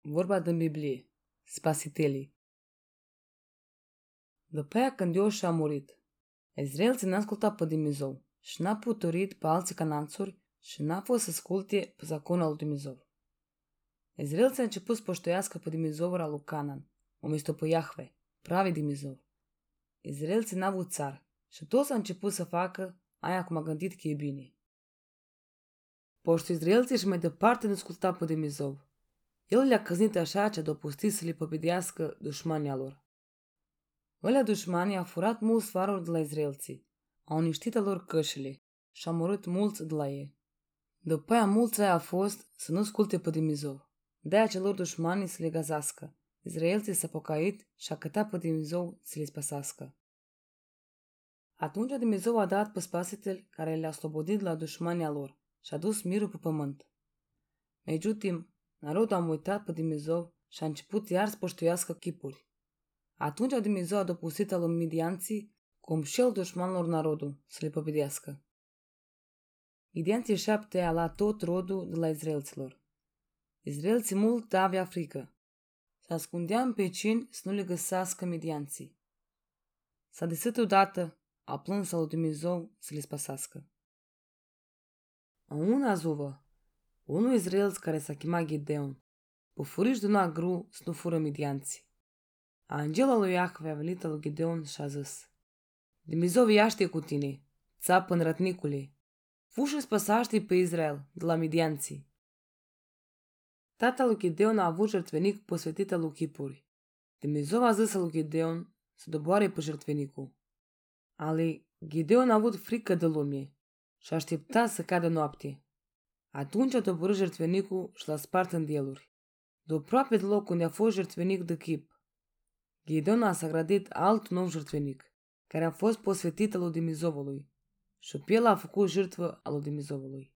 Vorba din Biblie, spasitelii. După aia când Ioșua a murit, izraelții n-a ascultat pe Dumnezeu și n-a putorit pe alții cananțuri și n-a fost să asculte pe zaconul lui Dumnezeu. Izraelții a început să poștoiască pe Dumnezeu al lui Canaan, umisto pe Iahve, pravi Dumnezeu. Izraelții n-au avut țar și toți au început să facă aia cum a gândit că e bine. Poștă izraelții și mai departe nu asculta pe Dumnezeu. El le-a căznit așa ce a pustit să le păbidească dușmanii lor. Ălea dușmanii au furat mulți faruri de la izraelții, au uniștit lor cășile și au omorât mulți de la ei. După aia mulți aia a fost să nu asculte pe Dumnezeu. De-aia celor dușmanii să le gazească. Izraelții s-a pocăit și a cătat pe Dumnezeu să le spăsească. Atunci Dumnezeu a dat pe spasiteli care le-a slobodit la dușmanii lor și a dus mirul pe pământ. Mai timp, narodul a uitat pe Dumnezeu și a început iar să poștuiască chipuri. Atunci Dumnezeu a dopustit al midianții cum și el dușmanilor narodul să le păbidească. Midianții 7 a luat tot rodul de la izraelților. Izraelții mult avea frică. Se ascundea în pecini să nu le găsească midianții. S-a desit odată, a plâns al lui Dumnezeu să le spăsească. În una zuvă, unul izraelț care s-a chemat Gideon, pe furiș de una gru să nu fură midianții. Angelul lui Iahve a venit lui Gideon și a zis: Dumnezeu iaște cu tine, țapă înrătnicule, fu și spăsaște pe Israel de la midianții. Tatăl lui Gideon a avut jertvenic posvetit lui chipuri. Dumnezeu a zis lui Gideon să doboare pe jertvenicul. Ali Gideon a avut frică de lume și aștepta să cadă noapte. Atunci a doborât jertvenicul și l-a spart în deluri. De aproape de loc unde a fost jertvenic de chip, Gideon a sagrădit alt nou jertvenic, care a fost posvetit al lui Dumnezeului, și pe el a făcut jertvă al lui Dumnezeului.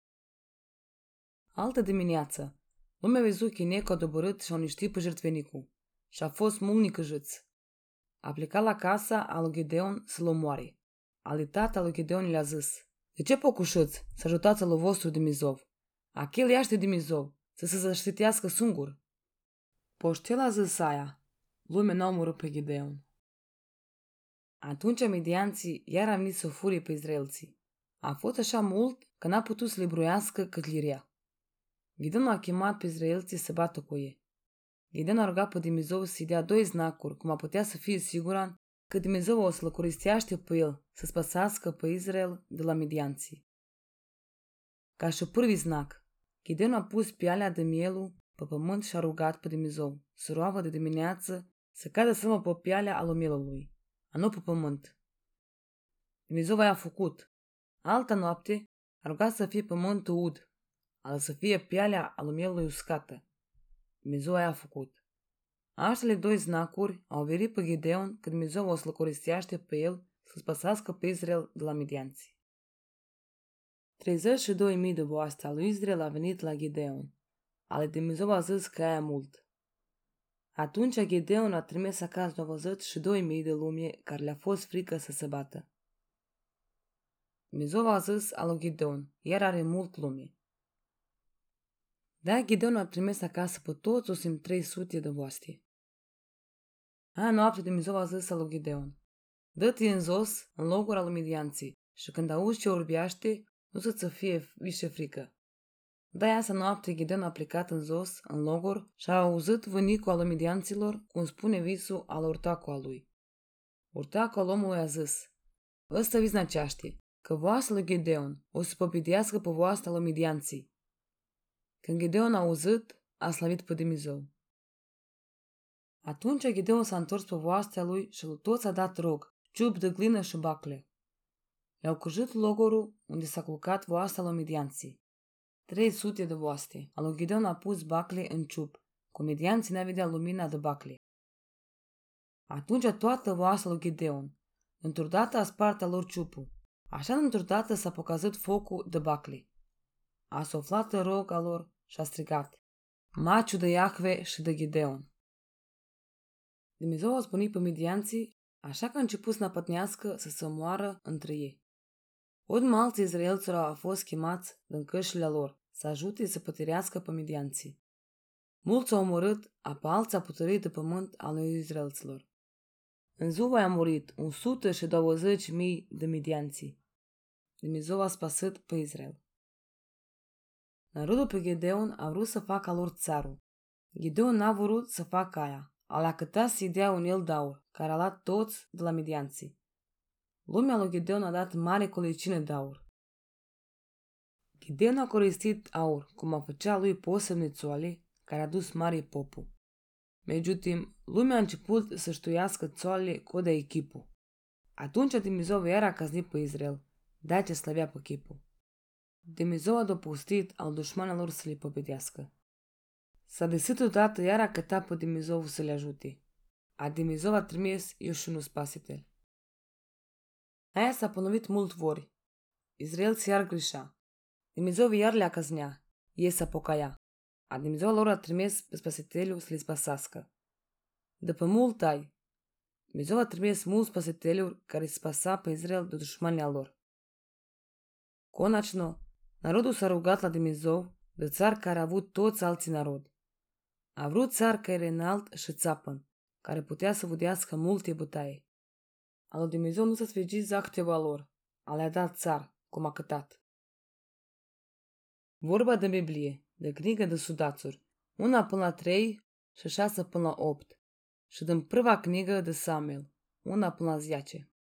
Altă dimineață, lumea a văzut că Necu a doborât și a uniștit pe jertvenicul și a fost mult nicăjâț. A plecat la casa a lui Gideon să-l omoare. Ali tata lui Gideon le-a zis: De ce pocușuți să ajutați al lui vostru Dumnezeu? Achel iaște Dumnezeu să se zaștitească singur. Poștel a zis aia: Lumea n-a omorât pe Gideon. Atunci midianții iar au venit să furie pe izraelții. A fost așa mult că n-a putut să le bruiască cătlirea. Gideon a chemat pe izraelții să bată cu ei. Gideon a rugat pe Dumnezeu să-i dea 2 znacuri, cum a putea să fie siguran că Dumnezeu o să-l coristească pe el să spăsească pe Israel de la midianții. Ca și primul znac, Gideon a pus pialea de mielul pe pământ și a rugat pe Dumnezeu să roavă de dimineață să cadă seama pe pialea al mielului, a nu pe pământ. Dumnezeu a făcut. Alta noapte a rugat să fie pământul ud, al să fie pialea al mielului uscată. Dumnezeu a făcut. Aștele 2 znacuri au verit pe Gideon că Dumnezeu o să-l coristească pe el să spăsească pe Israel de la midianții. 32.000 de boaste al lui Israel a venit la Gideon, ale Dumnezeu a zis că aia mult. Atunci Gideon a trimis acasă la văzut și 2.000 de lume care le-a fost frică să se bată. Dumnezeu a zis al lui Gideon, iar are mult lume. De-aia Gideon a trimis acasă pe toți 1.300 de boaste. Aia noapte Dumnezeu a zis al lui Gideon: Dă-te în jos, în locul al midianții, și când auzi ce orbeaște, nu să-ți fie vișe frică. De-aia asta noapte Gideon a plecat în jos, în logor, și a auzit vânicul al midianților, cum spune visul al urtacul al lui. Urtacul al omului a zis: Ăsta vis năceaște, că voastra lui Gideon o să păpidească pe voastra lui midianții. Când Gideon a auzit, a slavit pe Dumnezeu. Atunci Gideon s-a întors pe voastra lui și lui toți a dat rog, ciup de glină și bacle. Le-au căjut logorul unde s-a culcat voastra lui midianții. 300 de voaste. Al lui Gideon a pus bacle în ciup, cu midianții n-a vedea lumina de bacle. Atunci toată voastra lui Gideon, într-o dată a spart a lor ciupul. Așa într-o dată s-a pocazit focul de bacle. A suflat în rog a lor și a strigat: Maciu de Iahve și de Gideon. Dumnezeu a spunit pe midianții, așa că a început să napătnească să se moară între ei. Urmă alții izraelților au fost chemați din cășile lor să ajute să pătirească pe midianții. Mulți au omorât, apă alții a putărit de pământ al lui izraelților. În ziua a murit 120.000 de midianții. Dumnezeu a spăsit pe Israel. Narodul pe Gedeon a vrut să facă lor țarul. Gedeon n-a vrut să facă aia. Alea căta să-i dea un el de aur, care a luat toți de la midianții. Lumea lui Gedeon a dat mare colicină de aur. Gedeon a coristit aur, cum a făcea lui posebne țoale, care a dus mare popul. Međutim, lumea a început să ștuiască țoalele codea echipul. Atunci Dumnezeu iar a caznit pe Israel, de ce slăvea pe chipul. Dumnezeu a dopustit al dușmanilor să le pobedească. S-a desit odată iar a cătat pe Dumnezeu să le ajute. A Dumnezeu a trimis eu și unul spasitel. Aia s-a ponovit mult vori. Israel se iar greșea. Dumnezeu iar le-a căznea. Ei s-a pocaia. A Dumnezeu lor a trimis pe spasitelul să le spasească. După mult ai, Dumnezeu a trimis mulți spasiteluri care se spasa pe Israel de dușmanii lor. Conačno, narodul s-a rugat la Dumnezeu de țar care a avut toți alții narod. A vrut țar care era înalt și țapăn, care putea să vădească multe bătaie. A lui Dumnezeu nu s-a sfegit zacteva lor, a le-a dat țar, cum a cătat. Vorba de Biblie, de knigă de sudațuri, 1 până la 3 și 6 până la 8, și din prva knigă de Samuel, 1 până la 10.